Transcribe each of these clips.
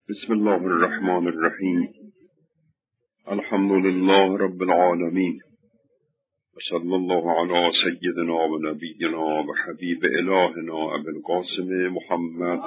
بسم الله الرحمن الرحیم. الحمد لله رب العالمین و صلی الله علی سیدنا و نبینا و حبیب الهنا ابی القاسم محمد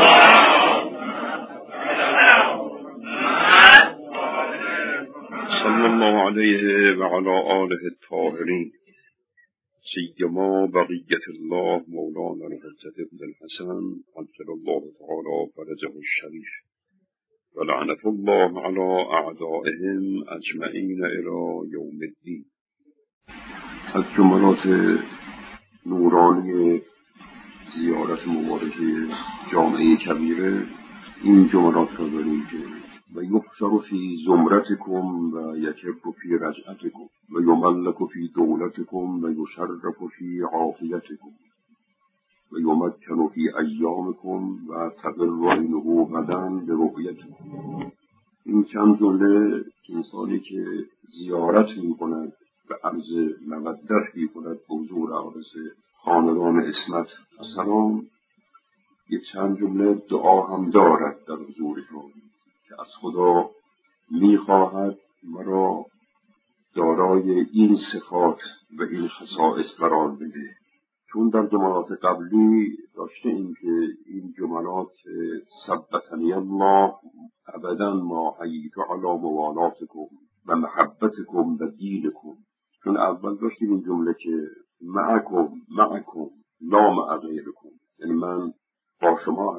صلی الله علیه و علی آله الطاهرین، سیما بقیت الله مولانا الحجة ابن الحسن عجل الله تعالی فرجه الشریف و لعنت الله علی اعدائهم اجمعین الی یوم الدین. از جملات نورانی زیارت مبارکه جامعه کبیره این جملات را داریم که و یحشر فی زمرتکم و یکب فی رجعتکم و یملک فی دولتکم و یشرف فی عافیتکم و یمکن فی ایامکم و تقر عینه غدا برؤیتکم. این چند جمله انسانی که زیارت می‌کند و عرض مودت می‌کند به حضور اقدس خاندان عصمت السلام، یک چند جمله دعا هم دارد در حضورشان که از خدا می‌خواهد مرا دارای این صفات و این خصائص قرار بده. چون در جملات قبلی داشته این که این جملات ثبتنی الله ابدا ما حییت علی موالاتکم و محبتکم و دینکم. چون اول داشتیم این جمله که معکم لا مع غیرکم، یعنی من با شما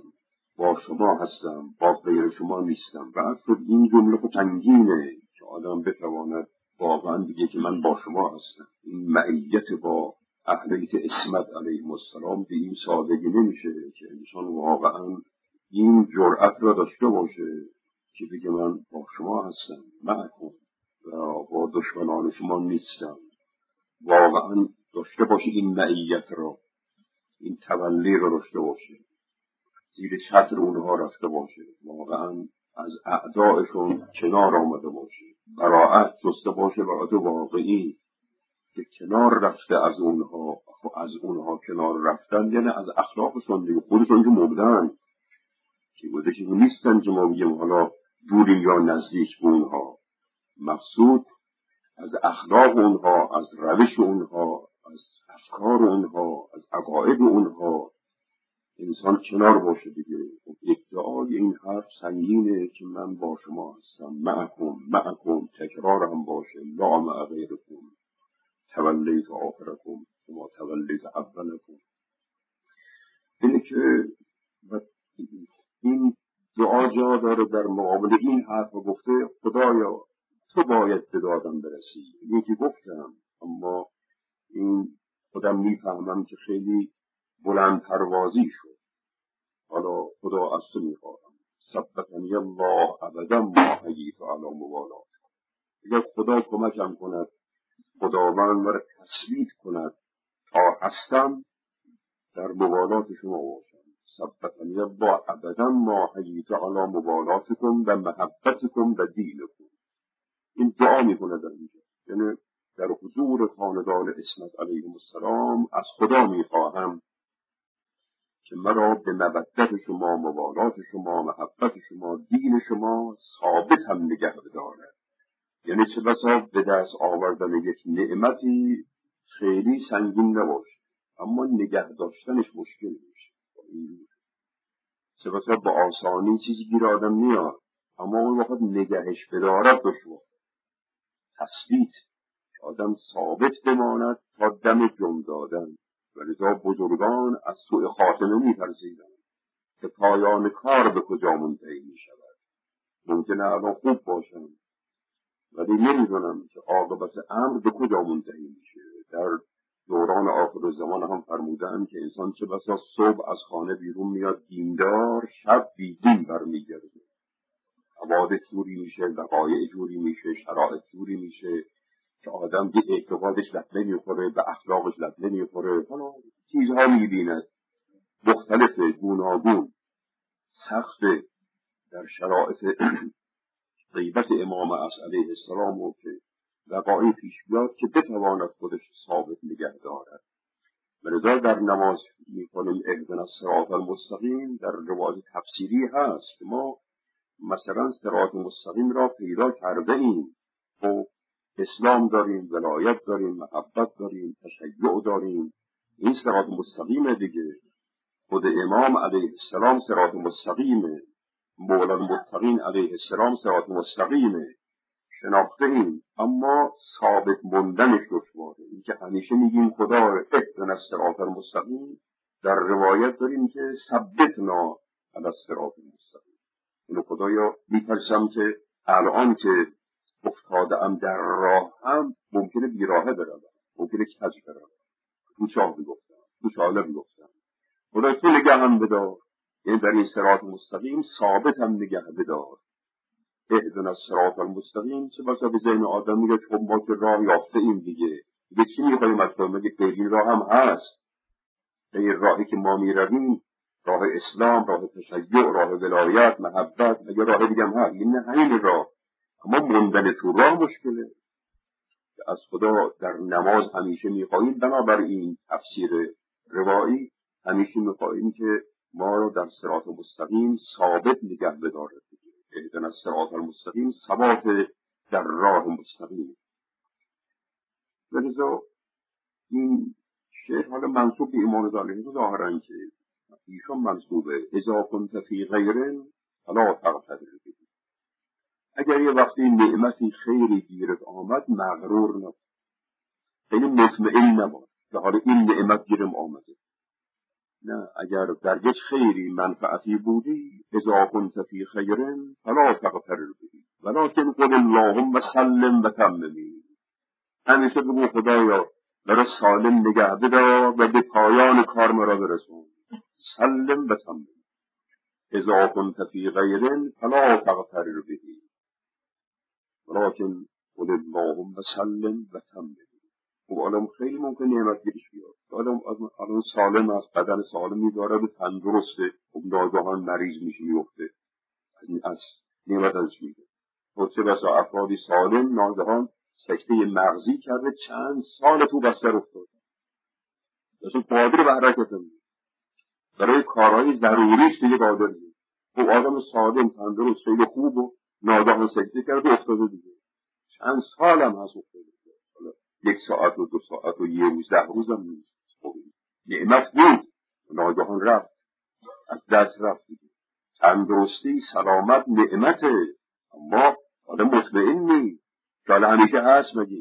هستم با غیر شما نیستم. بعد شد این جمله خود تنگینه که آدم بتواند واقعا بگه که من با شما هستم. این معیت با اهل بیت عصمت علیهم السلام به این سادگی نمیشه که انسان واقعا این جرأت را داشته باشه که بگه من با شما هستم معکم و با دشمنان شما نیستم. واقعا داشته باشه این معیت را، این تولی را داشته باشه، زیر چتر اونها رفته باشه، واقعا از اعدائشون کنار آمده باشه، براءت جسته باشه، براءت واقعی که کنار رفته از اونها کنار رفتن، یعنی از اخلاقشون دیگه، خودشون که مردن که بوده که نیستن که ما بگیم حالا دوریم یا نزدیک به اونها. مقصود از اخلاق اونها، از روش اونها، از افکار اونها، از عقاید اونها انسان کنار باشه دیگه. ادعای این حرف سنگینه که من با شما هستم، معکم تکرار هم باشه، لا مع غیرکم تولیت آخرکم و تولیت اولکم. اینه که این دعا جا داره در مقابل این حرف گفته خدایا تو باید به دادم برسی. این که گفتم، اما این خودم میفهمم که خیلی بلند پروازی شد. حالا خدا از تو میخواهم ثبتنی الله ابدا ما حییت علی موالات. اگر خدا کمکم کند، خداوند مرا تثبیت کند تا هستم در موالات شما باشم. ثبتنی الله ابدا ما حییت علی موالاتکم و محبتکم و دینکم. این دعا میکنه در اینجا، یعنی در حضور خاندان عصمت علیهم السلام از خدا میخواهم که مرا به مودت شما، موالات شما، محبت شما، دین شما ثابت هم نگه بدارد. یعنی چه بسا به دست آوردن یک نعمتی خیلی سنگین نباشه اما نگه داشتنش مشکل میشه. چه بسا به آسانی چیزی گیر آدم میاد اما اون وقت نگهش بدارد دشوار. تثبیت که آدم ثابت بماند تا دم جم دادن. ولذا بزرگان از سوء خاتمه می‌ترسیدند که پایان کار به کجا منتهی می‌شود. ممکنه الان خوب باشن ولی نمی‌دونم که عاقبت امر به کجا منتهی میشه. در دوران آخر زمان هم فرمودند که انسان چه بسا صبح از خانه بیرون میاد دیندار، شب بیدین برمیگرده. حوادث جوری میشه، وقایع جوری میشه، شرایط جوری میشه که آدم به اعتقادش لطمه نمیخوره، به اخلاقش لطمه نمیخوره. حالا چیزها میبیند مختلفه، گوناگون، سخت. در شرایط غیبت امام علیه السلام و که وقایع پیش بیاد که بتواند خودش ثابت نگه دارد. ولذا در نماز میکنیم اهدنا الصراط المستقیم، در روایت تفسیری هست که ما مثلا صراط مستقیم را پیدا کرده ایم. خب اسلام داریم، ولایت داریم، محبت داریم، تشیع داریم. این صراط مستقیمه دیگه. خود امام علیه السلام صراط مستقیمه، مولا المتقین علیه السلام صراط مستقیمه، شناخته ایم. اما ثابت موندنش دشواره. این که همیشه میگیم خدا اهدنا الصراط المستقیم، در روایت داریم که ثبتنا علی الصراط المستقیم. اینو خدایا میترسم که الان که افتاده‌ام در راه هم ممکنه بیراهه بروم، ممکنه کج بروم، کوچاه میگفتم، کوچاله میگفتم. خدا تو نگه هم بدار، این در این صراط مستقیم ثابت هم نگه بدار. اهدنا الصراط المستقیم. چه بسا به ذهن آدم میگه خب ما که راه یافته ایم دیگه چی میخوایم از تو؟ میگه خیلی راه هم هست. این راهی که ما میرویم راه اسلام، راه تشیع، راه ولایت، محبت، مگه راه دیگه هم هست؟ این همین راه. اما موندن تو راه مشکله. از خدا در نماز همیشه میخواهیم، بنابراین تفسیر روایی همیشه میخواهیم که ما رو در صراط مستقیم ثابت نگه بداره. اهدنا الصراط المستقیم، ثبات در راه مستقیم. لذا این شیخ حالا منصوب به امام ظاهری ظاهرا که ایشان منصوبه اذا كنت فی غیر فلا تغتر به. اگر یه وقتی نعمتی خیری گیرت آمد مغرور نباش، خیلی مطمئن نباش که حالا این نعمت گیرم آمده. نه، اگر در یک خیری منفعتی بودی اذا كنت فی خیر فلا تغتر به ولکن قل اللهم سلم و تممی. همیشه بگو خدایا مرا سالم نگه بدار و به پایان کار مرا برسون. سلم و تممی. اذا كنت فی غیر فلا تغتر به ولکن قل اللهم سلم و تممی. خب آدم خیلی ممکن نعمت گیرش بیاد. آدم سالم است، بدن سالمی داره، به تندرسته، خب ناگهان مریض میشه، میفته، از نعمت ازش میده. خب چه بسا افرادی سالم ناگهان سکته مغزی کرده، چند سال تو بستر افتاده، اصلا قادر به حرکت نیست، برای کارهای ضروریش دیگه قادر نیست. خب آدم سالم تندرست خیلی خوب و ناگهان سکته کرده افتاده دیگه، چند سال هم هست افتاده، 1 ساعت و 2 ساعت و 1 روز 10 روز هم نیست. خب نعمت بود ناگهان رفت، از دست رفت دیگه. تندرستی، سلامت نعمته، اما آدم مطمئن نیست که حالا همیشه هست. مگه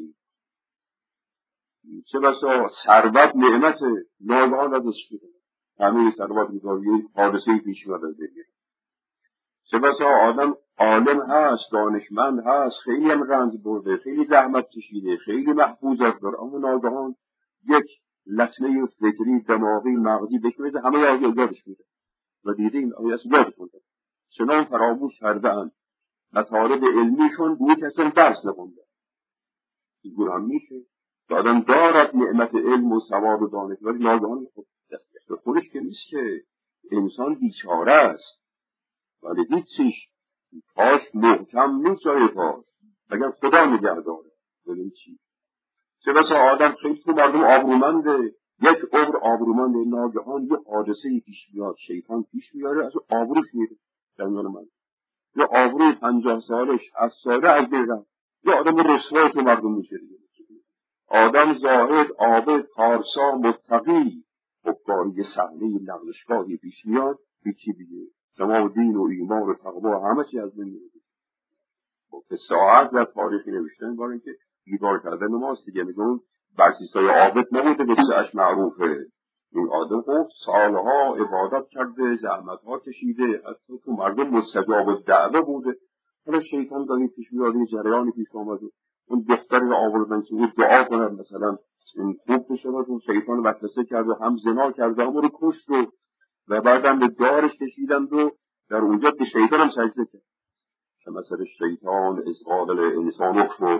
چه بسا ثروت نعمته، ناگهان ازش میره، همه ثروت میگه حادثه پیش میاد از دیگه. چه بسا آدم عالم هست، دانشمند هست، خیلی هم رنج برده، خیلی زحمت کشیده، خیلی محفوظت داره، اما ناگهان یک لطمه فکری دماغی مغزی بشویده، همه یادش میره و دیدیم اصلا یادش میره. چنان فراموش کرده اند مطالب علمیشون بود که اصلا درس نخونده. این گونه هم میشه که آدم دارد نعمت علم و سواد و دانش، ولی ناگهان دست به خودش که نیست، که انسان بیچاره است، ولی هیچیش پاش محکم نیست جای پاش، مگر خدا نگه داره. ببین چی چه بسا آدم خیلی تو مردم آبرومنده، یک عمر آبرومنده، ناگهان یه حادثه‌ای پیش میاد، شیطان پیش میاره، از آبروش میره در میان من، یا آبروی 50 ساله 60 ساله از بین رفت، یا آدم رسوای تو مردم میشه دیگه. آدم زاهد، عابد، پارسا، متقی، خب گاهی یه صحنه لغزشگاهی پیش میاد، هیچی دیگه شما دین و ایمان و تقوا همه چی از بین میره. خب به ساعت در تاریخی نوشتن بارن که بیدار کردن ماست دیگه. میگن برسیسای عابد نبوده قصه‌اش معروفه. این آدم خب سالها عبادت کرده، زحمت‌ها کشیده، حتی تو مردم مستجاب الدعوه بوده. حالا شیطان گاهی پیش میاد، یه جریانی پیش آمده، اون دختری رو آوردن که اون دعا کنن مثلا این خوب بشه، اون شیطان وسوسه کرد و هم زنا کرد، هم رو کشت و بعدم به دارش کشیدند و در اونجا به شیطان هم سجده کرد. مثل الشیطان اذ قال الانسان اکفر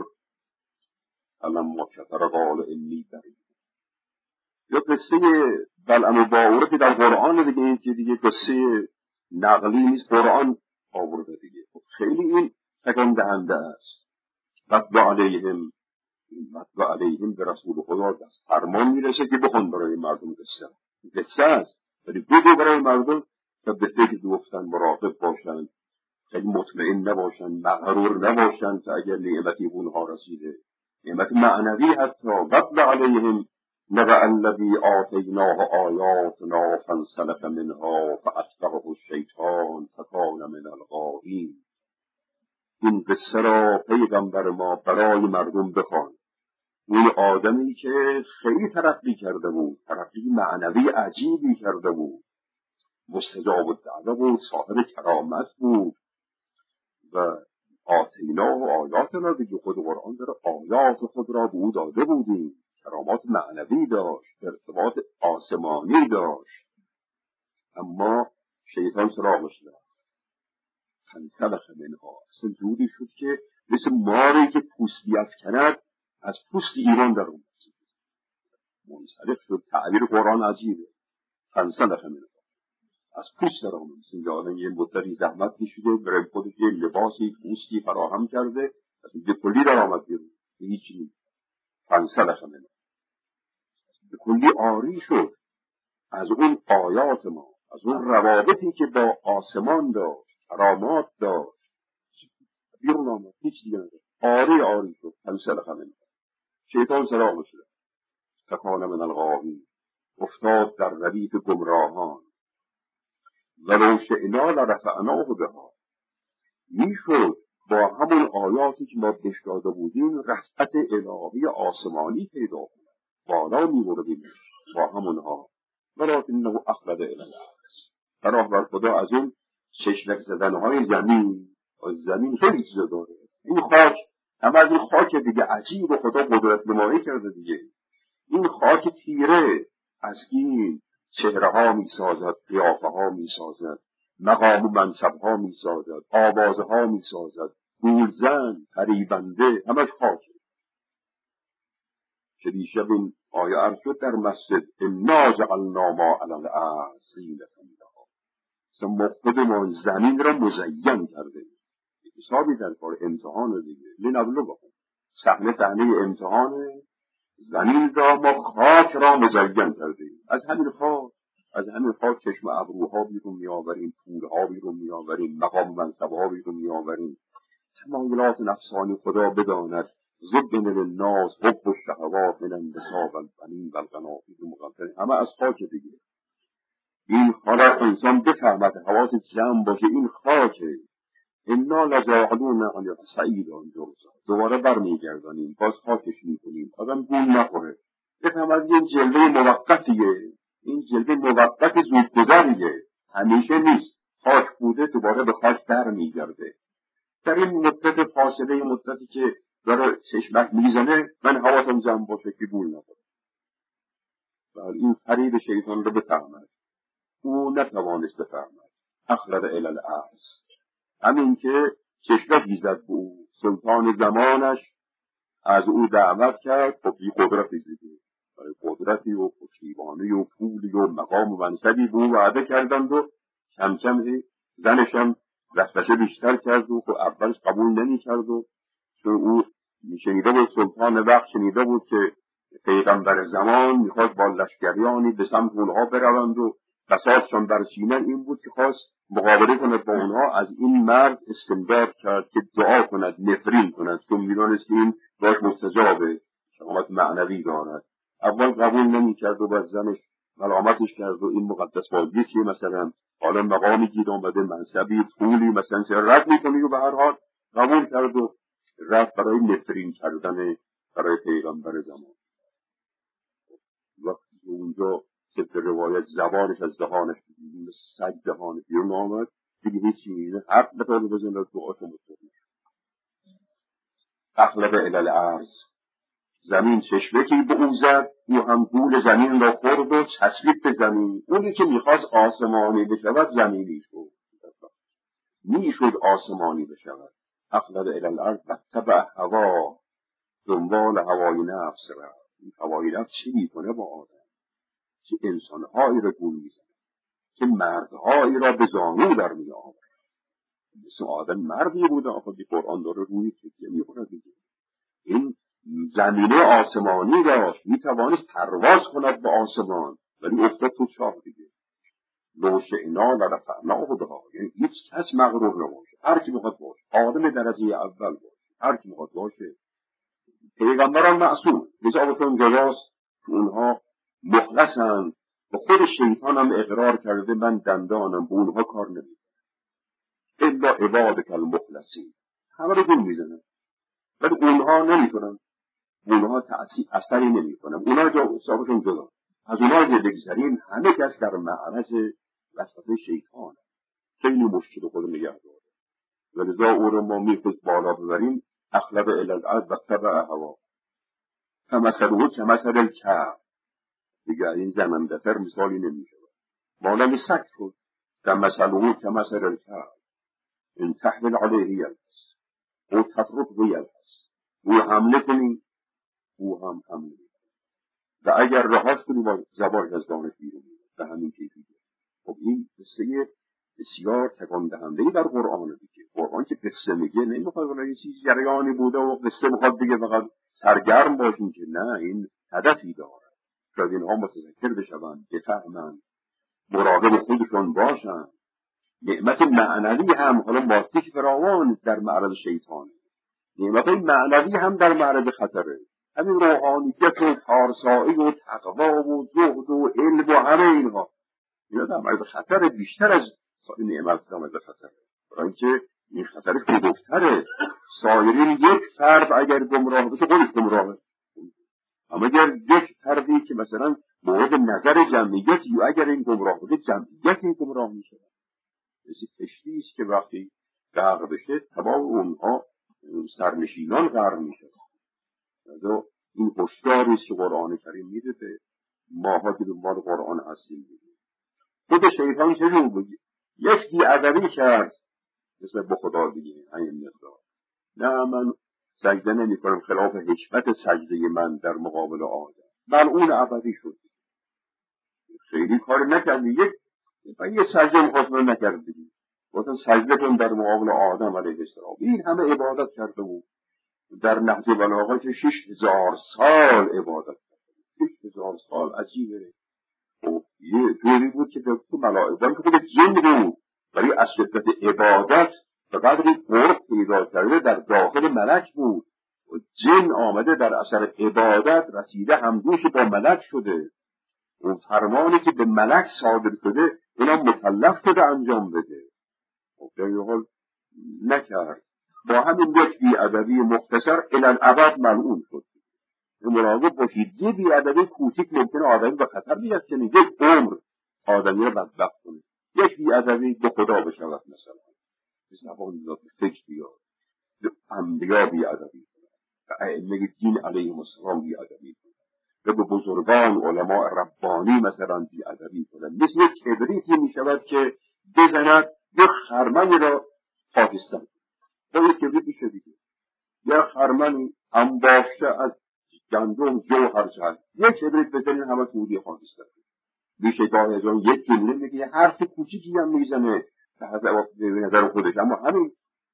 فلما کفر قال انی بری. یا قصه بلعم و باوره که در قرآن دیگه، که دیگه قصه نقلی نیست، قرآن آورده دیگه. خیلی این تکان دهنده است. وَاتْلُ عَلَیْهِمْ به رسول خدا دست فرمان میرسه که بخون برای مردم قصه است، ولی بگو برای مردم که به فکر گفتن، مراقب باشن، خیلی مطمئن نباشن، مغرور نباشن که اگر نعمتی اونها رسیده، نعمت معنوی حتی، وَاتْلُ عَلَیْهِمْ نَبَأَ الَّذِی آتَیْنَاهُ آیاتنا فانسلخ منها فأتبعه الشیطان فکان من الغاوین. این قصه را پیغمبر ما برای مردم بخوان. اون آدمی که خیلی ترقی کرده بود، ترقی معنوی عجیبی کرده بود، مستجاب الدعوه بود، صاحب کرامت بود و آتیناه آیاتنا، دیگه خود قرآن داره آیات خود را به او داده بودیم، کرامات معنوی داشت، ارتباط آسمانی داشت، اما شیطان سراغش رفت. فانسلخ منها، اصلا جوری شد که مثل ماری که پوست بیفکند از پوست ایران در اومد، منسلخ شد. تعبیر قرآن عجیبه. فانسلخ منها، از پوست در آمد. مثل آدم یه مدتی زحمت کشیده، برای خودش یه لباسی پوستی فراهم کرده، اصلا به کلی در آمد بیرون، هیچ نیست. فانسلخ منها، به کلی عاری شد از اون آیات ما، از اون روابطی که با آسمان داشت، کرامات داشت، بیرون آمد، هیچ دیگه نداشت، عاری شد. فانسلخ منها، شیطان سراغش رفت. فکان من الغاوین، افتاد در ردیف گمراهان. ولو شئنا لرفعناه بها، میشد با همون آیاتی که ما بهش داده بودیم رفعت الهی آسمانی پیدا کنه، بالا میبردیم با همونها. ولکنه اخلد الی الارض، بر خدا از اون چشمک زدنهای زمین، از زمین خیلی چیزا داره. این خاک، همه از این خاک دیگه عجیب و خدا قدرت نمایی کرده دیگه. این خاک تیره از این چهره ها می سازد، قیافه ها می سازد، مقام و منصب ها می سازد، آوازه ها می سازد، گولزن، فریبنده، همش خاکه. که دیشب این آیه عرض شد در مسجد، انا جعلنا ما علی الارض زینة لها، ما خودمان زمین را مزین کرده. حسابی در کار امتحان دیگه، لنبلوکم، صحنه امتحانه. زمین را ما خاک را مزین کردیم. از همین خاک چشم ابروها بیرون میآوریم، پولها بیرون میآوریم، مقام منصبها بیرون میآوریم. تمایلات نفسانی خدا بداند. زبن للناس حب الشهوات من النساء والبنین والقناطیر المقنطرة، همه از خاک دیگه. این حالا انسان بفهمد، حواس جمع باشه، این خاکه. انا لجاعلون علیها صعیدا جرزا، دوباره برمیگردانیم، باز خاکش میکنیم، آدم گول نخوره. بفهمد این جلوه موقتیه، این جلوه موقت زودگذریه، همیشه نیست. خاک بوده دوباره به خاک برمیگرده. در این مدت فاصله، مدتی که داره چشمک میزنه، من حواسم جمع باشه که گول نخوره. این فریب شیطان رو بفهمد، او نتوانست بفهمد. اخلد الی الارض، همین که چشمک بیزد به او، سلطان زمانش از او دعوت کرد. خب بی قدرتی دیگه، قدرتی و پشتیبانی و پولی و مقام و منصبی به او وعده کردند و کم کم زنشم وسوسه بیشتر کرد و اولش قبول نمی کرد و چون او شنیده بود، سلطان وقت شنیده بود که پیغمبر زمان میخواد با لشکریانی به سمت اونها بروند و بساطشان برچینن. این بود که خواست مقابله کند با اونها. از این مرد استمداد کرد که دعا کند، نفرین کند، چون میدانست این باش مستجابه، شهامت معنوی دارد. اول قبول نمی کرد و بعد زنش ملامتش کرد و این مقدس بازی چیه، مثلا حالا مقامی گیر آمده، منصبی، پولی، مثلا چرا رد میکنی؟ و به هر حال قبول کرد و رفت برای نفرین کردن برای پیغمبر زمان. وقتی اونجا طبق روایت زبانش از دهانش سگ دهانش بیرون آمد، دیگه هیچی نیده، حرف بطاله بزنه دعاشو مطمئن. اخلد الی الارض، زمین چشمکی به او زد، او هم گول زمین را خورد و چسبید به زمین. اونی که میخواست آسمانی بشود زمینی شد، میشد آسمانی بشود. اخلد الی الارض واتبع هواه، دنبال هوای نفس را. این هوای نفس چی میکنه با آدم؟ چه انسانهایی را گول میزنه، چه مردهایی را به زانو در میآورد. مثل آدم مردی بوده، آخه قرآن داره روی تکیه میکنه دیگه. این زمینه آسمانی داشت، میتوانست پرواز کند به آسمان، ولی افتاد تو چاه دیگه. لو شئنا لرفعناه بها. یعنی هیچ کس مغرور نباشه، هر کی میخواد باشه، آدم درجه اول باشه، هر کی میخواد باشه. پیغمبران معصوم نجابتون جزاست که اونها مخلصن و خود شیطان هم اقرار کرده من دندانم به اونها کار نمیده الا عبادک المخلصین. همه رو گول میزنن ولی اونها نمیتونن، اونها اثری نمیکنن، اونها جزابتون جدا. از اونها که بگذاریم همه کس در معرض وسوسه شیطان خیلی مشکل خود نگه داره. ولذا او رو ما میخواست بالا ببریم اخلب الی الارض و تبع هوا کمثله کمثل الکلب. دیگه این زننده‌تر مثالی نمیشه. مانند سگ شد. کمثله کمثل الکلب ان تحمل علیه یلهث او تترکه یلهث. او حمله کنی او هم حمله کنی و اگر رهاش کنی با زبانش از دانش بیرون میاد به همین کیفیت. خب این قصه بسیار تکان دهنده‌ای در قرآن دیگه. قرآن که قصه میگه نمیخواد ولی چیز جریانی بوده و قصه میخواد دیگه فقط سرگرم باشین که نه، این هدفی داره. شاید اینها متذکر بشوند، بفهمند، مراقب خودشون باشند. نعمت معنوی هم حالا مادیش فراوان در معرض شیطانه، نعمت معنوی هم در معرض خطره. همین روحانیت و پارسایی و تقوا و زهد و علم و همه اینها در معرض خطر بیشتر از نعمت در معرض خطره. برای اینکه این خطرش بزرگتره. سایرین یک فرد اگر گمراه بشه خودش گمراهه، اما اگر یک فردی که مثلا مورد نظر جمعیتی و اگر این گمراه بشه جمعیت این گمراه میشه. مثل کشتی است که وقتی غرق بشه تمام اونها سرنشینان غرق میشه. این هشداری است که قرآن کریم میده به ماها که دنبال قرآن هستیم. خود شیطان چجور بگی یک بی‌ادبی کرد مثل به خدا دیگه همین مقدار. نه من سجده نمی کنم خلاف حکمت سجده من در مقابل آدم، ملعون ابدی شد. خیلی کار نکردی، یه سجده مخواستم نکردی، گفتن سجده کن در مقابل آدم علیه السلام. این همه عبادت کرده بود در نهج بلاغه که 6000 سال عبادت کرده. 6000 سال عجیبه. یه دوری بود که در تو ملائکه که خود جن بود ولی از شدت عبادت و قدری قرب پیدا کرده در داخل ملک بود و جن آمده در اثر عبادت رسیده همدوش با ملک شده. اون فرمانی که به ملک صادر شده اونا مکلف شده انجام بده. در این حال نکرد. با همین یک بی‌ادبی مختصر الالعبد ملعون شد. مراقب باشید یه بی‌ادبی کوچیک ممکنه آدمی به خطر بیفکنه، یک عمر آدمی رو بدبخت کنه. یک بی‌ادبی به خدا بشود، مثلا به زبان بیاد، به فکر بیاد، به انبیا بی‌ادبی کنه، به ائمه دین علیهم السلام بی‌ادبی کنه و به بزرگان علماء ربانی مثلا بی‌ادبی کنه. مثل یک کبریتی میشود که بزند یک خرمنی را خاکستر کنه. یک کبریت میشه دیگه، یک خرمنی انباشته از گندم جوهر شد، یک کبریت بزنین همه تودی خاکستر کنه. بیشه گاه ازان یک جمله میگه حرف کوچیکی هم میزنه به نظر خودش، اما همین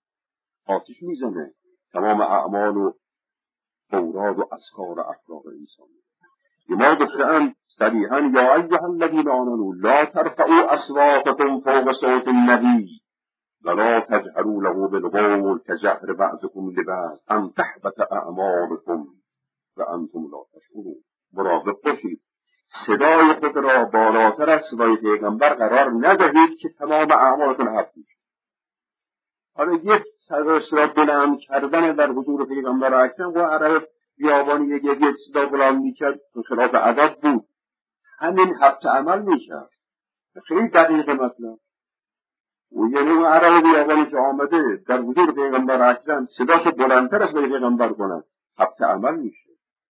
آتش میزنه تمام اعمال و اوراد و اذکار و اخلاق انسان. ما گفته‌اند صریحاً یا ایها الذین آمنوا لا ترفعوا اصواتکم فوق صوت النبی ولا تجهروا له بالقول كجهر بعضكم لبعض ان تحبط اعمالكم وانتم لا تشعرون. مراقب باشید صدای خود را بالاتر از صدای پیغمبر قرار ندهید که تمام اعمالتون حفظ میشه. حالا یک صدا بلند کردن در حضور پیغمبر اکرم و عرب بیابانی یک صدا بلند میکرد خلاف ادب بود، همین حبط عمل میکرد. خیلی دقیق مطلب و یعنی اون عرب بیابانی که آمده در حضور پیغمبر اکرم صداش بلندتر از پیغمبر کنند حبط عمل میشه.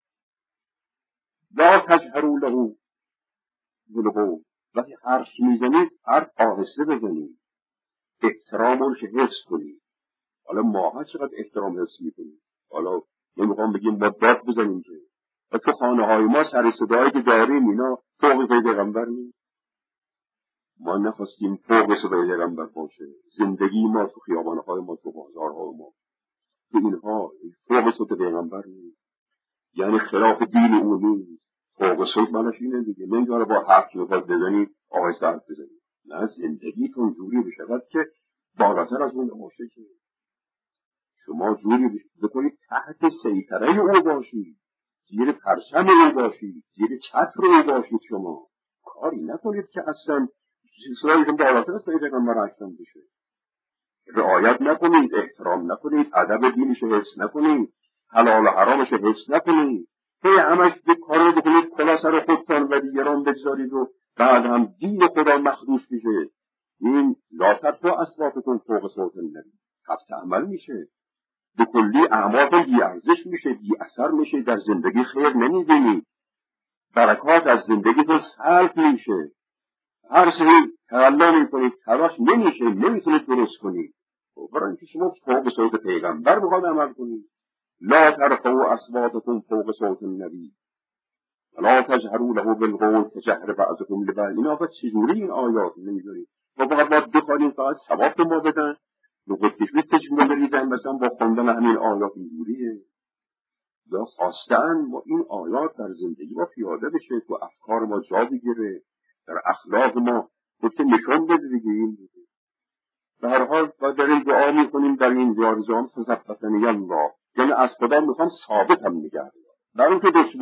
لا تجهروا له بالقول، وقتی حرف میزنید حرف آهسته بزنید، احترامش حفظ کنید. حالا ما چقدر احترام حفظ میکنیم؟ حالا نمیخوام بگیم با داد بزنیم که و تو خانه های ما سر صدایی که داریم اینا فوق پیغمبر نیست. ما نخواستیم فوق صدای پیغمبر باشه. زندگی ما تو خیابانهای ما، تو بازارهای ما، تو اینها فوق صدای پیغمبر نیست، یعنی خلاف دین او نیست. فوق صوت مالش اینه دیگه، نمیداره با حرف که بخواد بزنی آهسته حرف بزنی. نه زندگیتون جوری بشود که بالاتر از اون باشه که شما جوری بکنید تحت سیطره او باشید، زیر پرچم او باشید، زیر چتر او باشید. شما کاری نکنید که اصلا چیزهایتون بالاتر از پیغمبر اکرم بشه. رعایت نکنید، احترام نکنید، ادب دینش حفظ نکنید، حلال و حرامش حفظ نکنید، همش به کار بکنید کلا سر خودتان و دیگران بگذارید و بعد هم دین خدا مخدوش میشه. این لا ترفعوا اصواتکم فوق صوت النبی حبط عمل میشه، به کلی اعمالتون بی ارزش میشه، بی اثر میشه، در زندگی خیر نمیبینید، برکات از زندگیتون سلب میشه، هر سری تقلا میکنید، تلاش نمیشه، نمیتونید درست کنید. برای اینکه شما فوق صوت پیغمبر بخواد عمل کنید. لا ترفعوا اصواتکم فوق صوت النبی ولا تجهروا له بالقول كجهر بعضكم لبعض. اینا چجوری این آیات نمیدونید؟ ما فقط باید بخوانیم فقط ثواب ما بدن، نقط کشوی تجمون بریزن مثلا با خوندن همین آیات اینجوریه. یا خواستن ما این آیات در زندگی ما پیاده بشه، تو افکار ما جا بگیره، در اخلاق ما خودت نشون بده دیگه. این دیگه به هر حال ما داریم دعا میکنیم در این جارجان فثبتنی الله، یعنی از خدا میخوام ثابت هم نگه دارم. برای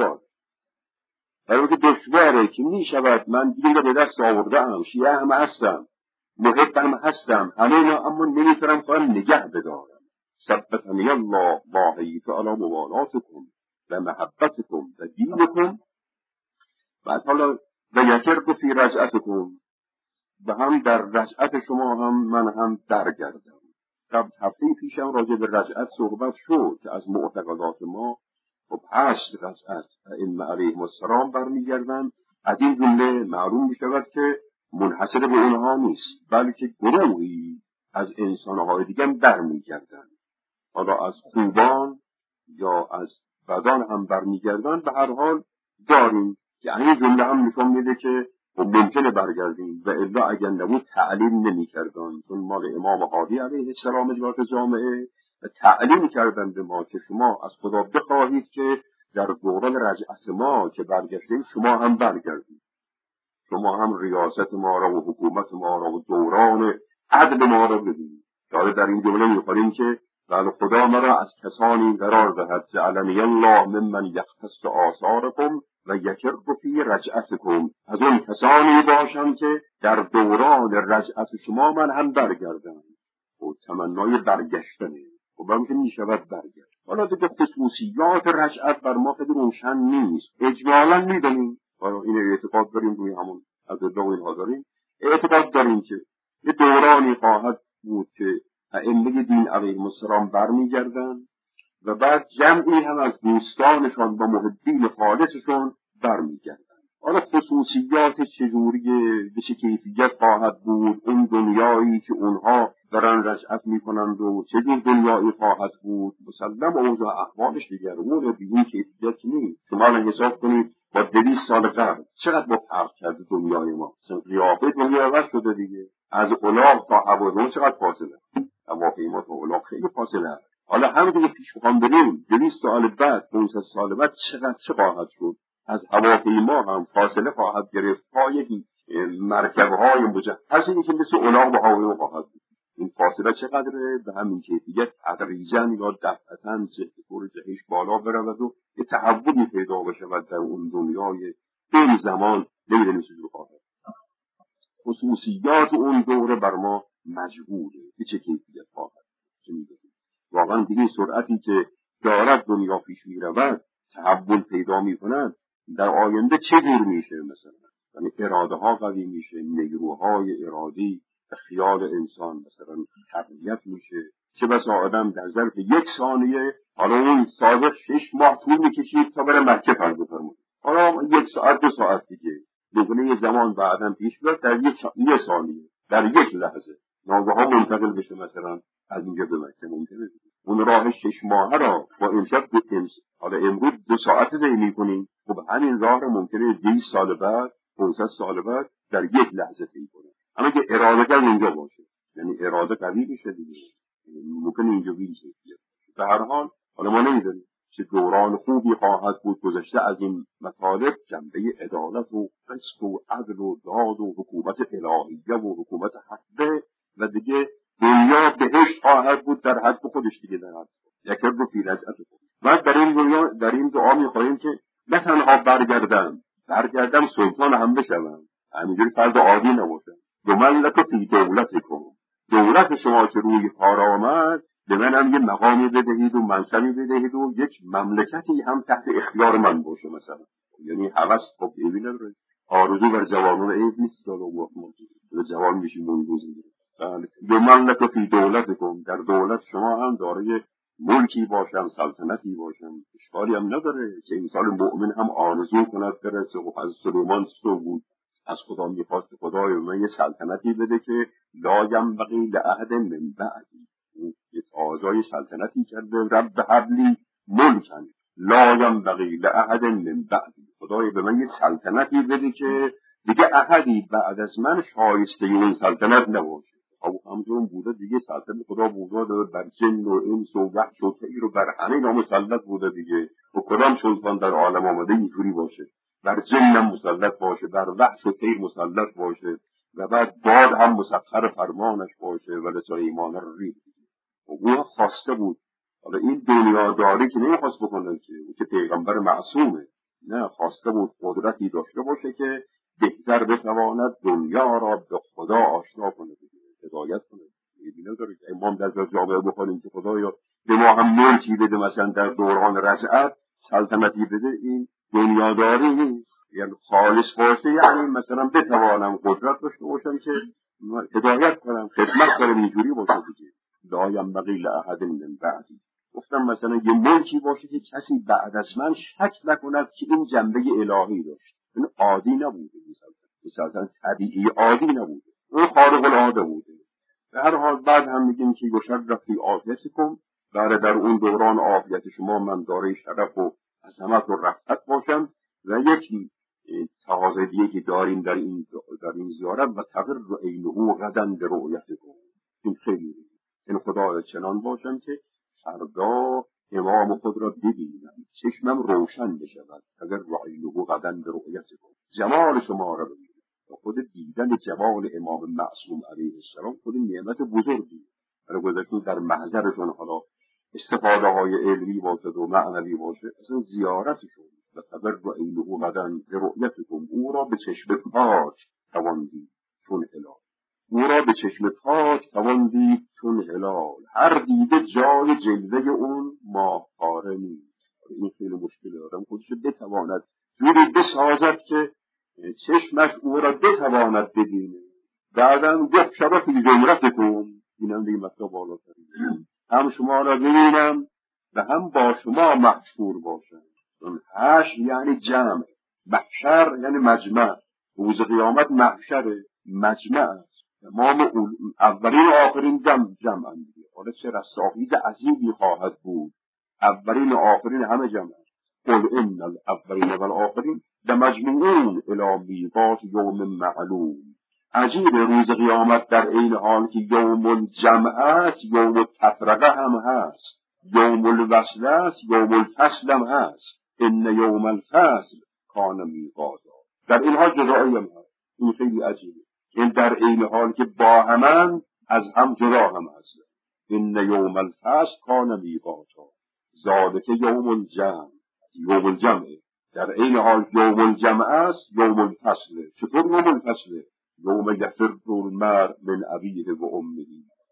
اینکه دشواره که میشود من دین رو به دست آورده ام، شیعه هم هستم، محب هم هستم، همه اما نمیتونم خودم نگه بدارم. ثبتنی الله واحیت علی موالاتکم و محبتکم و دینکم. بعد حالا و یکرد فی رجعتکم، و هم در رجعت شما هم من هم درگردم. هفته پیشم راجع به رجعت صحبت شد که از معتقدات ما خب هشت رجعت ائمه علیهم السلام برمیگردن. از این جمله معلوم میشود که منحصر به اونها نیست، بلکه گروهی از انسانهای دیگه هم برمیگردن، حالا از خوبان یا از بدان هم برمیگردن. به هر حال داریم که این جمله هم نشون میده که ممکنه برگردیم، و الا اگر نبود تعلیم نمی‌کردن، چون مال امام هادی علیه السلام اجماعات جامعه و تعلیم کردن به ما که شما از خدا بخواهید که در دوران رجعت ما که برگشتیم شما هم برگردید، شما هم ریاست ما را و حکومت ما را و دوران عدل ما را ببینید. داره در این جمله می‌خونیم که بله خدا مرا از کسانی قرار دهد جعلنی الله ممن یختص آثارکم و یکرد فی رجعتکم، از اون کسانی باشم که در دوران رجعت شما من هم برگردم. و تمنای برگشتنه و برای که می شود برگشت. حالا دیگه خصوصیات رجعت بر ما خیلی روشن نیست، اجمالا می دانیم، این اعتقاد داریم، روی همون از ادعا اینها داریم اعتقاد داریم که یه دورانی خواهد بود که ائمه دین علیهم السلام برمیگردن و بعد جمعی هم از دوستانشان و محبین خالصشون برمیگردن. حالا خصوصیات چجوریه، به چه کیفیت خواهد بود، اون دنیایی که اونها دارن رجعت میکنند و چجور دنیایی خواهد بود، مسلم اوضاع احوالش دیگرونه، به این کیفیت نیست. شما الان حساب کنید با 200 سال قبل چقدر با فرق کرده دنیای ما، قیافه دنیا عوض شده دیگه. از الاغ تا هواپیما چقدر فاصله، هواپیما تا الاغ خیلی فاصله هست. حالا همه دیگه پیش بخوام بریم 200 سال بعد 500 سال بعد چه خواهد شد؟ از هواپیما هم فاصله خواهد گرفت تا یک مرکب‌های مجهزی که مثل الاغ با هواپیما خواهد بود. این فاصله چقدره؟ به همین کیفیت تدریجاً یا دفعتاً طور جهش بالا برود و یه تحولی پیدا بشه و در اون دنیای این زمان نمی‌دونیم چجور خواهد. خصوصیات اون دوره بر ما مجبوره که چه کیفیت خواهد. واقعا به این سرعتی که دارد دنیا پیش می رود، تحول پیدا می کند، در آینده چه جور میشه؟ مثلا یعنی اراده ها قوی میشه، نیروهای ارادی و خیال انسان مثلا تقویت میشه. چه بسا آدم در ظرف 1 ثانیه، حالا اون سابق 6 ماه طول میکشید تا بره مکه فرض بفرمایید، حالا 1 ساعت 2 ساعت دیگه دوباره زمان بعداً پیش بیاد در 1 ثانیه، در 1 لحظه ناگهان منتقل بشه مثلا از اینجا به مکه. ممکنه اون راه 6 ماهه را با امشب حالا امروز 2 ساعت طی می‌کنیم، خب همین راه را ممکنه 200 سال بعد 500 سال بعد در 1 لحظه طی کنه. اما که اراده اینجا باشه، یعنی اراده قوی بشه دیگه، ممکنه اینجا بشه. به هر حال حالا ما نمی‌دونیم چه دوران خوبی خواهد بود گذشته از این مطالب، جنبه عدالت و قسط و عدل و داد و حکومت الهیه و حکومت حقه و دیگه دنیا بهشت خواهد بود در حد خودش دیگه در حد یک رو فی رجعت خود. و در این دعا می‌خواهیم که نه تنها برگردم سلطان هم بشوم، همینجوری فرد عادی نباشم. یملک فی دولتکم، دولت شما که روی کار آمد به من هم یه مقامی بدهید و منصبی بدهید و یک مملکتی هم تحت اختیار من باشه مثلا. یعنی هوس خب ایوی نداره، آرزو بر جوانان عیب نیست، به جوان میشیم مویدوز میگیریم. یملک فی دولتکم، در دولت شما هم دارای ملکی باشم، سلطنتی باشم، اشکالی هم نداره که انسان مؤمن هم آرزو کند برسه. و از سلیمان سو بود، از خدا میخواست خدای من یه سلطنتی بده که لا ینبغی لأحد من بعدی، یه تقاضای سلطنتی کرده، رب هب لی ملکا لا ینبغی لأحد من بعدی، خدای به من یه سلطنتی بده که دیگه احدی بعد از من شایسته اون سلطنت نباشه. او همچون بوده دیگه، سلطنت خدا بوده بر جن و انس و وحش و طیر و بر همه اینا مسلط بوده دیگه. و کدام سلطان در عالم آمده اینجوری باشه، بر جن مسلط باشه، بر وحش و طیر مسلط باشه و بعد باد هم مسخر فرمانش باشه و لسلیمان الریح. و او خواسته بود. حالا این دنیاداری که نمیخواست بکنه که پیغمبر معصومه، نه، خواسته بود قدرتی داشته باشه که بهتر بتواند دنیا را به خدا آشنا کنه، هدایت کنه. اینا داره که امام در جامعه بخونیم که خدایا به ما هم ملکی بده، مثلا در دوران رجعت سلطنتی بده. این دنیاداری نیست، یعنی خالص باشه، یعنی مثلا بتوانم قدرت داشته باشم که هدایت کنم، خدمت کنم، اینجوری باشه دیگه. لا ینبغی لأحد من بعدی. گفتم مثلا یه ملکی باشه که کسی بعد از من شک نکند که این جنبه الهی داشت. این عادی نبوده، این سلطنت طبیعی عادی نبوده، اون خارق العاده بوده. به هر حال بعد هم میگیم که یشرف فی عافیتکم، در اون دوران عافیت شما من دارای شرف و عظمت و رفعت باشم. و یکی تقاضای دیگه که داریم در این زیارت، و تغر عینه غدا برؤیتکم، این خیلی این خدا چنان باشم که فردا امام خود را ببینم، چشمم روشن بشود. اگر عینه غدا برؤیتکم، جمال شما را ببینم. خود دیدن جمال امام معصوم علیه السلام خود نعمت بزرگی برای گذشته در محضرشون، حالا استفاده های علمی باشد و معنوی باشه، اصلا زیارتشون و تبر و عینه غدا برؤیتکم، او را به چشم پاک توان دید چون هلال، او را به چشم پاک توان دید چون هلال، هر دیده جای جلوه اون ماه پاره نیست. این خیلی مشکل آدم خودش بتواند جوری بسازد که چشمش او را بتواند ببینه. بعدم گفت شبه فی زمرتکم، اینم دیگه مطلب بالاتری، هم شما را ببینم و هم با شما محشور باشم. اون حشر یعنی جمع، محشر یعنی مجمع. روز قیامت محشر مجمع است، تمام اولین و آخرین جمع دیگه. حالا چه رستاخیز عظیمی خواهد بود، اولین و آخرین همه جمع. قل ان الاولین والآخرین لمجموعون الی میقات یوم معلوم. عجیب، روز قیامت در این حال که یوم الجمع است، یوم التفرقه هم هست، یوم الوصل است، یوم الفصل هم هست. ان یوم الفصل کان میقاتا. در این حال جدایی هم هست. این خیلی عجیبه، این در این حال که با همن از هم جدا هم هست. ان یوم الفصل کان میقاتا ذالک یوم الجمع، یوم الجمع در این حال یوم الجمع است، یوم الفصل. چطور یوم الفصل؟ یوم یفر المرء من ابیه و امه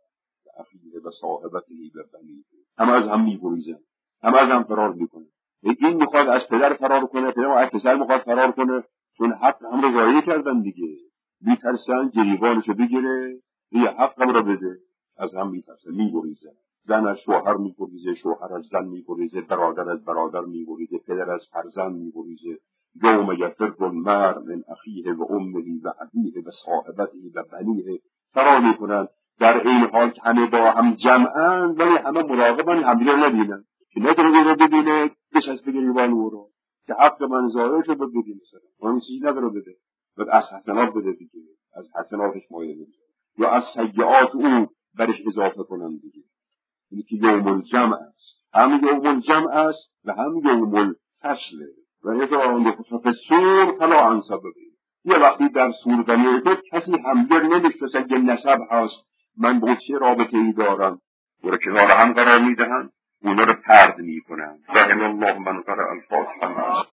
و اخیه و صاحبته و بنیه. همه از هم می‌گریزن، همه از هم فرار میکنه. این میخواد از پدر فرار کنه، پدر از پسر میخواد فرار کنه، چون حق هم رو ضایع کردن دیگه. میترسن گریبانشو بگیره، یه حق هم رو بده، از هم میترسن، می‌گریزن. زن از شوهر می‌گریزه، شوهر از زن می‌گریزه، برادر از برادر می‌گریزه، پدر از فرزند می‌گریزه. یوم یفر المرء من اخیه و امه و ابیه و صاحبته و بنیه. فرار میکنن در این حال که همه با هم جمعن، ولی همه مراقبن همدیگر نبینن، که نداره رو ببینه بچسبه گریبان او رو که حق من ضایع شد ببینه. مثلا اون چیزی نداره بده، بعد از حسنات بده دیگه، از حسناتش مایه بده، یا از سیئات او برش اضافه کنن دیگه. این که یوم الجمع است، هم یوم الجمع است و هم یوم الفصل. و اذا نفخ فی الصور فلا انساب یه وقتی در سوردنی تو کسی همدیگر نمیشناسن که نسب هست من با چه رابطه ای دارم، او را کنار هم قرار میدهند، اونا رو پرد میکنند. رحم الله من قرأ الفاتحه.